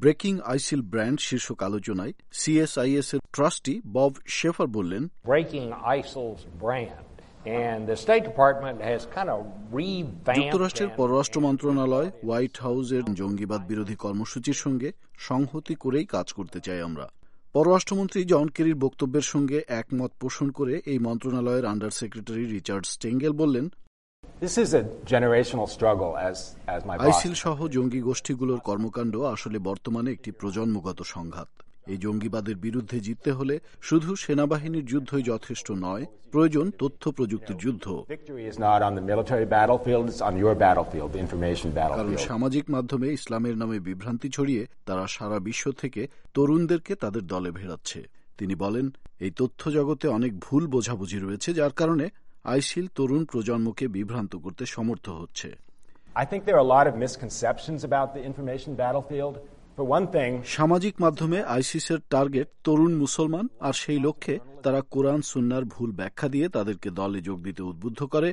Breaking আইসিল brand শীর্ষক আলোচনায় CSIS এর ট্রাস্টি বব শেফার বললেন, Breaking ISIL's brand. And the State Department has kind of revamped. যুক্তরাষ্ট্রের পররাষ্ট্র মন্ত্রণালয় হোয়াইট হাউসের জঙ্গিবাদ বিরোধী কর্মসূচির সঙ্গে সংহতি করেই কাজ করতে চাই আমরা। পররাষ্ট্রমন্ত্রী জন কেরির বক্তব্যের সঙ্গে একমত পোষণ করে এই মন্ত্রণালয়ের আন্ডার সেক্রেটারি রিচার্ড স্টেঙ্গেল বললেন, আইসিল সহ জঙ্গি গোষ্ঠীগুলোর কর্মকাণ্ড আসলে বর্তমানে একটি প্রজন্মগত সংঘাত। এই জঙ্গিবাদের বিরুদ্ধে জিততে হলে শুধু সেনাবাহিনীর যুদ্ধই যথেষ্ট নয়, প্রয়োজন তথ্য প্রযুক্তির যুদ্ধ। কারণ সামাজিক মাধ্যমে ইসলামের নামে বিভ্রান্তি ছড়িয়ে তারা সারা বিশ্ব থেকে তরুণদেরকে তাদের দলে ভেড়াচ্ছে। তিনি বলেন, এই তথ্য জগতে অনেক ভুল বোঝাবুঝি রয়েছে, যার কারণে আইসিল তরুণ প্রজন্মকে বিভ্রান্ত করতে সমর্থ হচ্ছে। সামাজিক মাধ্যমে আইসিসের টার্গেট তরুণ মুসলমান, আর সেই লক্ষ্যে তারা কোরআন সুন্নাহর ভুল ব্যাখ্যা দিয়ে তাদেরকে দলে যোগ দিতে উদ্বুদ্ধ করে।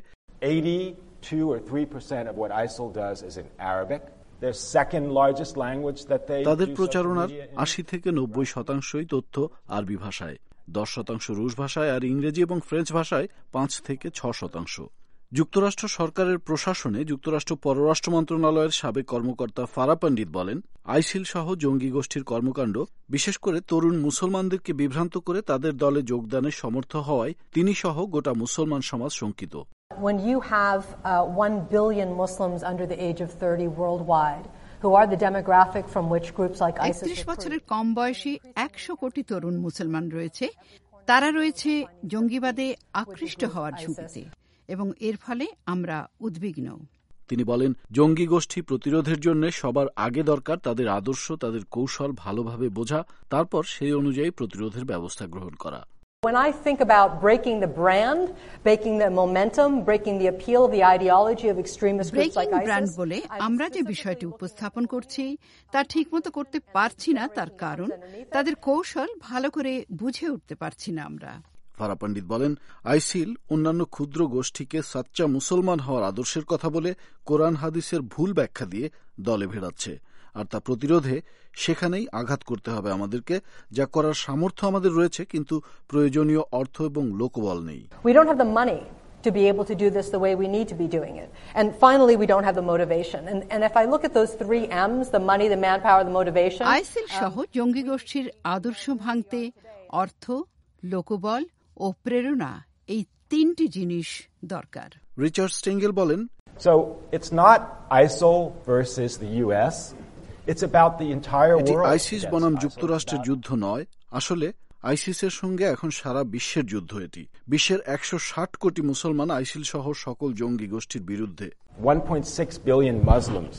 82 or 3% of what ISIL does is in Arabic. Their second largest language that they তাদের প্রচারণার 80 থেকে 90% তথ্য আরবি ভাষায়, 10% রুশ ভাষায়, আর ইংরেজি এবং ফ্রেঞ্চ ভাষায় 5 থেকে 6%। যুক্তরাষ্ট্র সরকারের প্রশাসনে যুক্তরাষ্ট্র পররাষ্ট্র মন্ত্রণালয়ের সাবেক কর্মকর্তা ফারা পণ্ডিত বলেন, আইসিল সহ জঙ্গি গোষ্ঠীর কর্মকাণ্ড বিশেষ করে তরুণ মুসলমানদেরকে বিভ্রান্ত করে তাদের দলে যোগদানে সমর্থ হওয়ায় তিনি সহ গোটা মুসলমান সমাজ শঙ্কিত। When you have 1 billion Muslims under the age of 30 worldwide, who are the demographic from which groups like ISIS 31 বছরের কম বয়সী 100 কোটি তরুণ মুসলমান রয়েছে, তারা রয়েছে জঙ্গিবাদে আকৃষ্ট হওয়ার ঝুঁকিতে, এবং এর ফলে আমরা উদ্বিগ্ন। তিনি বলেন, জঙ্গি গোষ্ঠী প্রতিরোধের জন্য সবার আগে দরকার তাদের আদর্শ, তাদের কৌশল ভালোভাবে বোঝা, তারপর সেই অনুযায়ী প্রতিরোধের ব্যবস্থা গ্রহণ করা। When I think about breaking the brand, breaking the momentum, breaking the appeal of the ideology of extremist groups like ISIS, brand বলে আমরা যে বিষয়টি উপস্থাপন করছি তা ঠিকমতো করতে পারছি না, তার কারণ তাদের কৌশল ভালো করে বুঝে উঠতে পারছি না আমরা। ফারা পণ্ডিত বলেন, আইসিল অন্যান্য ক্ষুদ্র গোষ্ঠীকে সাচ্চা মুসলমান হওয়ার আদর্শের কথা বলে কোরআন হাদিসের ভুল ব্যাখ্যা দিয়ে দলে ভেড়াচ্ছে, আর তা প্রতিরোধে সেখানেই আঘাত করতে হবে আমাদেরকে, যা করার সামর্থ্য আমাদের রয়েছে, কিন্তু প্রয়োজনীয় অর্থ এবং লোকবল নেই। We don't have the money to be able to do this the way we need to be doing it. And finally, we don't have the motivation. And if I look at those 3 M's, the money, the manpower, the motivation, আইসিল সহ জঙ্গি গোষ্ঠীর আদর্শ ভাঙতে অর্থ, লোকবল ও প্রেরণা, এই 3টি জিনিস দরকার। রিচার্ড স্টেঙ্গেল বলেন, So it's not ISIL versus the US. It's about the entire world. এটি আইসিস বনাম যুক্তরাষ্ট্রের যুদ্ধ নয়, আসলে আইসিসের সঙ্গে এখন সারা বিশ্বের যুদ্ধ। এটি বিশ্বের 160 কোটি মুসলমান আইসিল সহ সকল জঙ্গি গোষ্ঠীর বিরুদ্ধে। 1.6 billion Muslims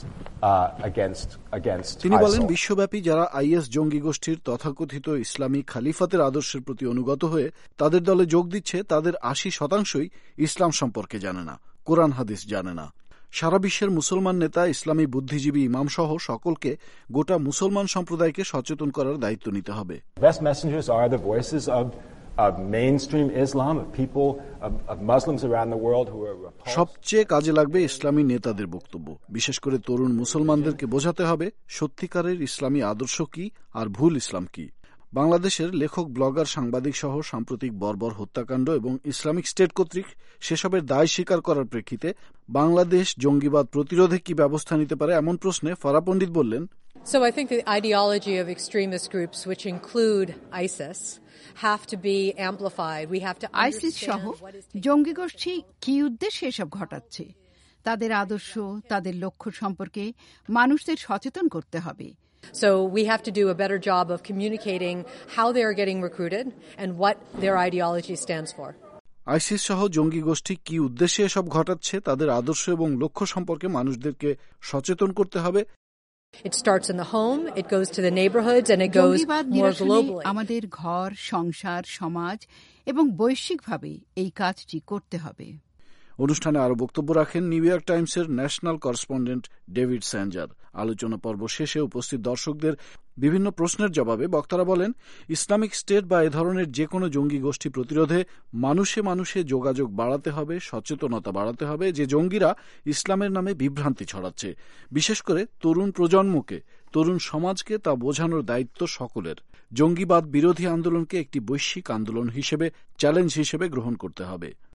against তিনি বলেন, ISIL. বিশ্বব্যাপী যারা আইএস জঙ্গি গোষ্ঠীর তথাকথিত ইসলামী খালিফাতের আদর্শের প্রতি অনুগত হয়ে তাদের দলে যোগ দিচ্ছে, তাদের 80% ইসলাম সম্পর্কে জানে না, কোরআন হাদিস জানে না। সারা বিশ্বের মুসলমান নেতা, ইসলামী বুদ্ধিজীবী, ইমাম সহ সকলকে, গোটা মুসলমান সম্প্রদায়কে সচেতন করার দায়িত্ব নিতে হবে। Best messengers are the voices of mainstream Islam, of people, of Muslims around the world who are repulsed. সবচেয়ে কাজে লাগবে ইসলামী নেতাদের বক্তব্য, বিশেষ করে তরুণ মুসলমানদেরকে বোঝাতে হবে সত্যিকারের ইসলামী আদর্শ কি আর ভুল ইসলাম কি। বাংলাদেশের লেখক, ব্লগার, সাংবাদিক সহ সাম্প্রতিক বর্বর হত্যাকাণ্ড এবং ইসলামিক স্টেট কর্তৃক সেসবের দায় স্বীকার করার প্রেক্ষিতে বাংলাদেশ জঙ্গিবাদ প্রতিরোধে কি ব্যবস্থা নিতে পারে, এমন প্রশ্নে ফারা পণ্ডিত বললেন, So I think the ideology of extremist groups, which include ISIS, have to be amplified. We have to ISIS সহ জঙ্গি গোষ্ঠী কি উদ্দেশ্যে এসব ঘটাচ্ছে, তাদের আদর্শ, তাদের লক্ষ্য সম্পর্কে মানুষদের সচেতন করতে হবে। So we have to do a better job of communicating how they are getting recruited and what their ideology stands for. ISIS সহ জঙ্গি গোষ্ঠী কি উদ্দেশ্যে এসব ঘটাচ্ছে, তাদের আদর্শ এবং লক্ষ্য সম্পর্কে মানুষদেরকে সচেতন করতে হবে। It starts in the home, it goes to the neighborhoods, and it goes more globally. আমাদের ঘর, সংসার, সমাজ এবং বৈশ্বিকভাবে এই কাজটি করতে হবে। অনুষ্ঠানে আরও বক্তব্য রাখেন নিউ ইয়র্ক টাইমসের ন্যাশনাল করেসপন্ডেন্ট ডেভিড স্যাঞ্জার। আলোচনা পর্ব শেষে উপস্থিত দর্শকদের বিভিন্ন প্রশ্নের জবাবে বক্তারা বলেন, ইসলামিক স্টেট বা এ ধরনের যে কোনো জঙ্গি গোষ্ঠী প্রতিরোধে মানুষে মানুষে যোগাযোগ বাড়াতে হবে, সচেতনতা বাড়াতে হবে যে জঙ্গিরা ইসলামের নামে বিভ্রান্তি ছড়াচ্ছে। বিশেষ করে তরুণ প্রজন্মকে, তরুণ সমাজকে তা বোঝানোর দায়িত্ব সকলের। জঙ্গিবাদ বিরোধী আন্দোলনকে একটি বৈশ্বিক আন্দোলন হিসেবে, চ্যালেঞ্জ হিসেবে গ্রহণ করতে হবে।